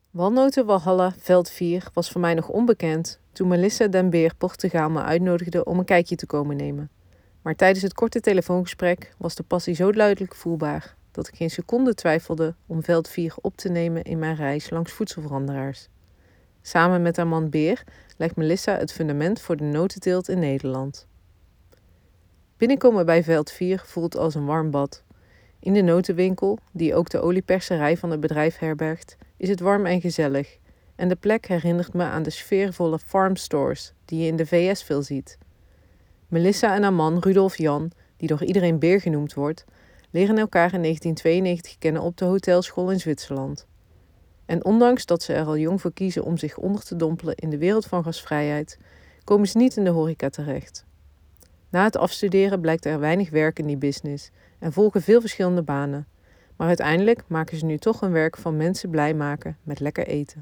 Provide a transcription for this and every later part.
Walnoten Walhalla veld 4 was voor mij nog onbekend toen Melissa den Beer Portugaal me uitnodigde om een kijkje te komen nemen. Maar tijdens het korte telefoongesprek was de passie zo duidelijk voelbaar dat ik geen seconde twijfelde om veld 4 op te nemen in mijn reis langs voedselveranderaars. Samen met haar man Beer legt Melissa het fundament voor de notenteelt in Nederland. Binnenkomen bij veld 4 voelt als een warm bad. In de notenwinkel, die ook de olieperserij van het bedrijf herbergt, is het warm en gezellig. En de plek herinnert me aan de sfeervolle farmstores die je in de VS veel ziet. Melissa en haar man Rudolf Jan, die door iedereen Beer genoemd wordt, leren elkaar in 1992 kennen op de hotelschool in Zwitserland. En ondanks dat ze er al jong voor kiezen om zich onder te dompelen in de wereld van gasvrijheid, komen ze niet in de horeca terecht. Na het afstuderen blijkt er weinig werk in die business en volgen veel verschillende banen. Maar uiteindelijk maken ze nu toch hun werk van mensen blij maken met lekker eten.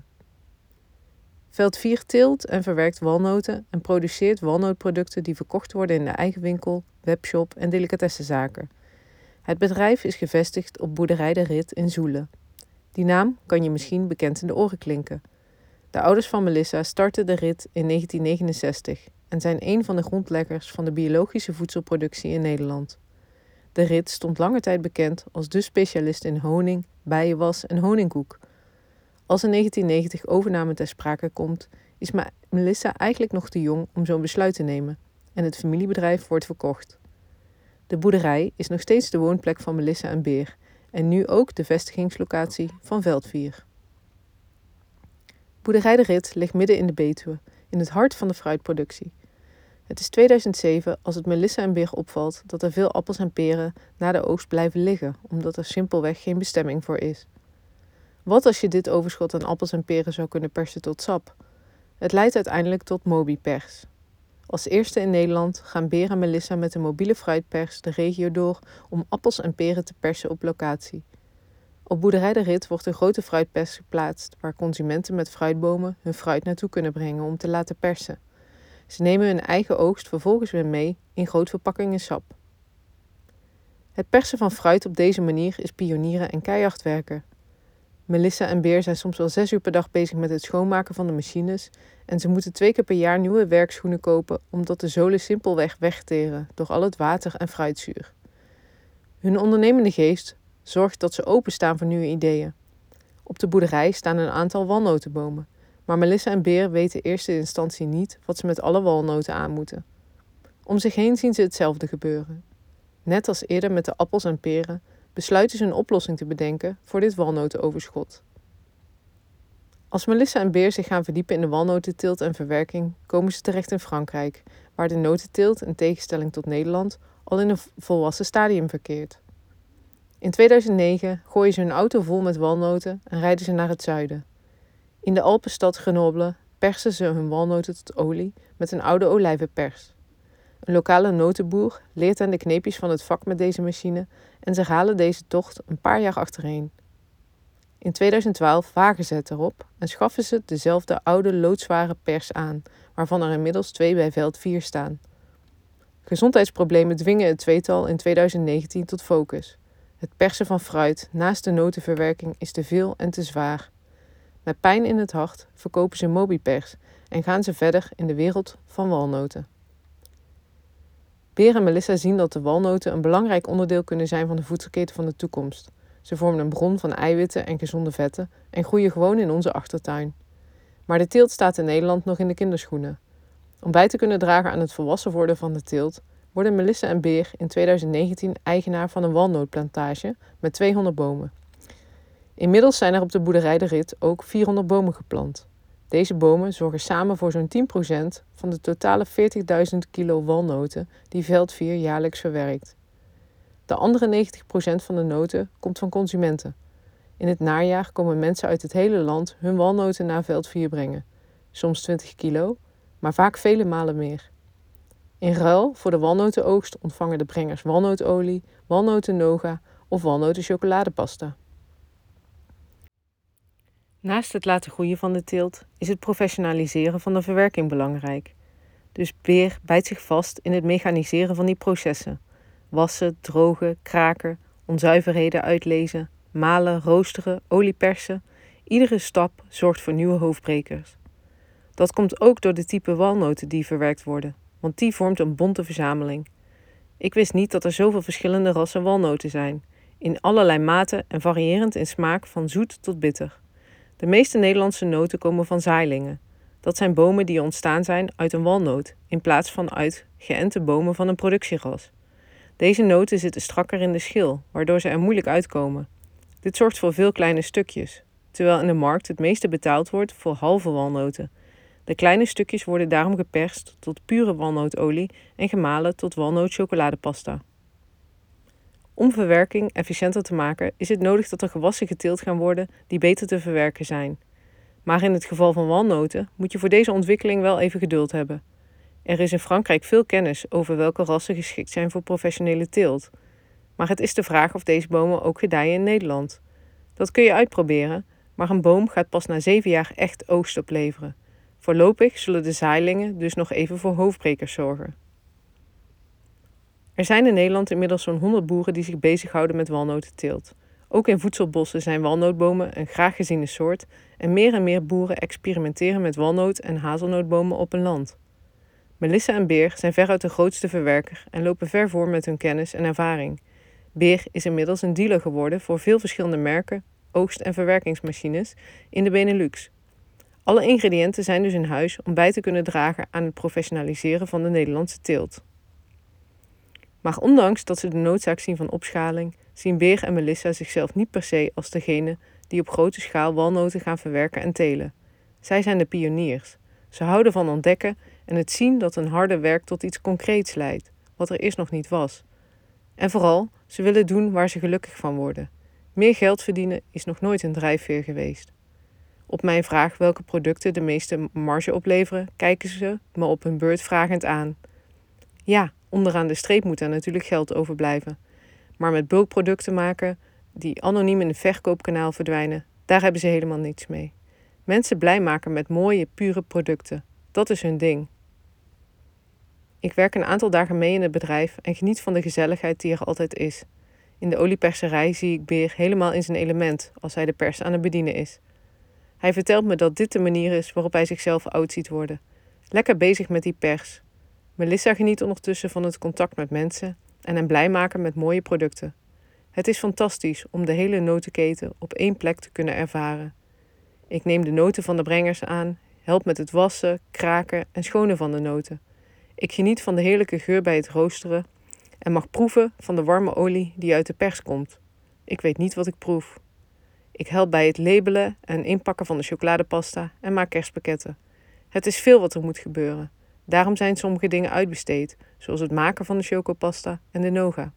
Veld 4 teelt en verwerkt walnoten en produceert walnootproducten die verkocht worden in de eigen winkel, webshop en delicatessenzaken. Het bedrijf is gevestigd op boerderij De Rit in Zoelen. Die naam kan je misschien bekend in de oren klinken. De ouders van Melissa startten De Rit in 1969 en zijn een van de grondleggers van de biologische voedselproductie in Nederland. De Rit stond lange tijd bekend als de specialist in honing, bijenwas en honingkoek. Als in 1990 overname ter sprake komt, is Melissa eigenlijk nog te jong om zo'n besluit te nemen en het familiebedrijf wordt verkocht. De boerderij is nog steeds de woonplek van Melissa en Beer en nu ook de vestigingslocatie van veld 4. Boerderij De Rit ligt midden in de Betuwe, in het hart van de fruitproductie. Het is 2007 als het Melissa en Beer opvalt dat er veel appels en peren na de oogst blijven liggen, omdat er simpelweg geen bestemming voor is. Wat als je dit overschot aan appels en peren zou kunnen persen tot sap? Het leidt uiteindelijk tot Mobipers. Als eerste in Nederland gaan Beer en Melissa met een mobiele fruitpers de regio door om appels en peren te persen op locatie. Op boerderij De Rit wordt een grote fruitpers geplaatst waar consumenten met fruitbomen hun fruit naartoe kunnen brengen om te laten persen. Ze nemen hun eigen oogst vervolgens weer mee in grootverpakkingen sap. Het persen van fruit op deze manier is pionieren en keihard werken. Melissa en Beer zijn soms wel 6 uur per dag bezig met het schoonmaken van de machines en ze moeten 2 keer per jaar nieuwe werkschoenen kopen omdat de zolen simpelweg wegteren door al het water en fruitzuur. Hun ondernemende geest zorgt dat ze openstaan voor nieuwe ideeën. Op de boerderij staan een aantal walnotenbomen, maar Melissa en Beer weten in eerste instantie niet wat ze met alle walnoten aan moeten. Om zich heen zien ze hetzelfde gebeuren. Net als eerder met de appels en peren besluiten ze een oplossing te bedenken voor dit walnotenoverschot. Als Melissa en Beer zich gaan verdiepen in de walnotenteelt en verwerking, komen ze terecht in Frankrijk, waar de notenteelt, in tegenstelling tot Nederland, al in een volwassen stadium verkeert. In 2009 gooien ze hun auto vol met walnoten en rijden ze naar het zuiden. In de Alpenstad Grenoble persen ze hun walnoten tot olie met een oude olijvenpers. Een lokale notenboer leert hen de kneepjes van het vak met deze machine en ze halen deze tocht een paar jaar achtereen. In 2012 wagen ze het erop en schaffen ze dezelfde oude loodzware pers aan, waarvan er inmiddels 2 bij veld 4 staan. Gezondheidsproblemen dwingen het tweetal in 2019 tot focus. Het persen van fruit naast de notenverwerking is te veel en te zwaar. Met pijn in het hart verkopen ze Mobipers en gaan ze verder in de wereld van walnoten. Beer en Melissa zien dat de walnoten een belangrijk onderdeel kunnen zijn van de voedselketen van de toekomst. Ze vormen een bron van eiwitten en gezonde vetten en groeien gewoon in onze achtertuin. Maar de teelt staat in Nederland nog in de kinderschoenen. Om bij te kunnen dragen aan het volwassen worden van de teelt, worden Melissa en Beer in 2019 eigenaar van een walnootplantage met 200 bomen. Inmiddels zijn er op de boerderij De Rit ook 400 bomen geplant. Deze bomen zorgen samen voor zo'n 10% van de totale 40.000 kilo walnoten die veld 4 jaarlijks verwerkt. De andere 90% van de noten komt van consumenten. In het najaar komen mensen uit het hele land hun walnoten naar veld 4 brengen. Soms 20 kilo, maar vaak vele malen meer. In ruil voor de walnotenoogst ontvangen de brengers walnootolie, walnotennoga of walnotenchocoladepasta. Naast het laten groeien van de teelt is het professionaliseren van de verwerking belangrijk. Dus Beer bijt zich vast in het mechaniseren van die processen. Wassen, drogen, kraken, onzuiverheden uitlezen, malen, roosteren, olie persen. Iedere stap zorgt voor nieuwe hoofdbrekers. Dat komt ook door de type walnoten die verwerkt worden, want die vormt een bonte verzameling. Ik wist niet dat er zoveel verschillende rassen walnoten zijn, in allerlei maten en variërend in smaak van zoet tot bitter. De meeste Nederlandse noten komen van zaailingen. Dat zijn bomen die ontstaan zijn uit een walnoot, in plaats van uit geënte bomen van een productieras. Deze noten zitten strakker in de schil, waardoor ze er moeilijk uitkomen. Dit zorgt voor veel kleine stukjes, terwijl in de markt het meeste betaald wordt voor halve walnoten. De kleine stukjes worden daarom geperst tot pure walnootolie en gemalen tot walnootchocoladepasta. Om verwerking efficiënter te maken is het nodig dat er gewassen geteeld gaan worden die beter te verwerken zijn. Maar in het geval van walnoten moet je voor deze ontwikkeling wel even geduld hebben. Er is in Frankrijk veel kennis over welke rassen geschikt zijn voor professionele teelt. Maar het is de vraag of deze bomen ook gedijen in Nederland. Dat kun je uitproberen, maar een boom gaat pas na 7 jaar echt oogst opleveren. Voorlopig zullen de zaailingen dus nog even voor hoofdbrekers zorgen. Er zijn in Nederland inmiddels zo'n 100 boeren die zich bezighouden met walnotenteelt. Ook in voedselbossen zijn walnootbomen een graag geziene soort en meer boeren experimenteren met walnoot- en hazelnootbomen op hun land. Melissa en Beer zijn veruit de grootste verwerker en lopen ver voor met hun kennis en ervaring. Beer is inmiddels een dealer geworden voor veel verschillende merken, oogst- en verwerkingsmachines in de Benelux. Alle ingrediënten zijn dus in huis om bij te kunnen dragen aan het professionaliseren van de Nederlandse teelt. Maar ondanks dat ze de noodzaak zien van opschaling, zien Beer en Melissa zichzelf niet per se als degene die op grote schaal walnoten gaan verwerken en telen. Zij zijn de pioniers. Ze houden van ontdekken en het zien dat hun harde werk tot iets concreets leidt, wat er eerst nog niet was. En vooral, ze willen doen waar ze gelukkig van worden. Meer geld verdienen is nog nooit een drijfveer geweest. Op mijn vraag welke producten de meeste marge opleveren, kijken ze me op hun beurt vragend aan. Ja, onderaan de streep moet er natuurlijk geld overblijven. Maar met bulkproducten maken die anoniem in een verkoopkanaal verdwijnen, daar hebben ze helemaal niets mee. Mensen blij maken met mooie, pure producten. Dat is hun ding. Ik werk een aantal dagen mee in het bedrijf en geniet van de gezelligheid die er altijd is. In de olieperserij zie ik Beer helemaal in zijn element als hij de pers aan het bedienen is. Hij vertelt me dat dit de manier is waarop hij zichzelf oud ziet worden. Lekker bezig met die pers. Melissa geniet ondertussen van het contact met mensen en hen blij maken met mooie producten. Het is fantastisch om de hele notenketen op één plek te kunnen ervaren. Ik neem de noten van de brengers aan, help met het wassen, kraken en schonen van de noten. Ik geniet van de heerlijke geur bij het roosteren en mag proeven van de warme olie die uit de pers komt. Ik weet niet wat ik proef. Ik help bij het labelen en inpakken van de chocoladepasta en maak kerstpakketten. Het is veel wat er moet gebeuren. Daarom zijn sommige dingen uitbesteed, zoals het maken van de chocopasta en de noga.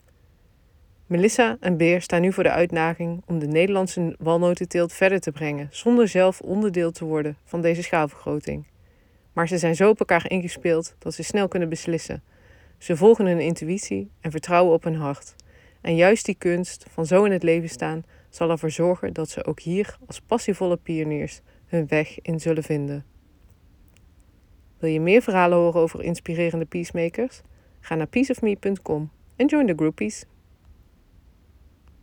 Melissa en Beer staan nu voor de uitdaging om de Nederlandse walnotenteelt verder te brengen, zonder zelf onderdeel te worden van deze schaalvergroting. Maar ze zijn zo op elkaar ingespeeld dat ze snel kunnen beslissen. Ze volgen hun intuïtie en vertrouwen op hun hart. En juist die kunst van zo in het leven staan zal ervoor zorgen dat ze ook hier als passievolle pioniers hun weg in zullen vinden. Wil je meer verhalen horen over inspirerende peacemakers? Ga naar peaceofme.com en join the groupies.